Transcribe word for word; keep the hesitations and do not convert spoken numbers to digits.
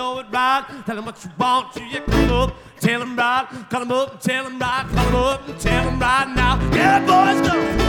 know it right. Tell him what you want, you, you come up, tell him right. Call him up and tell him right, call him up and tell him right now. Yeah, boys, go.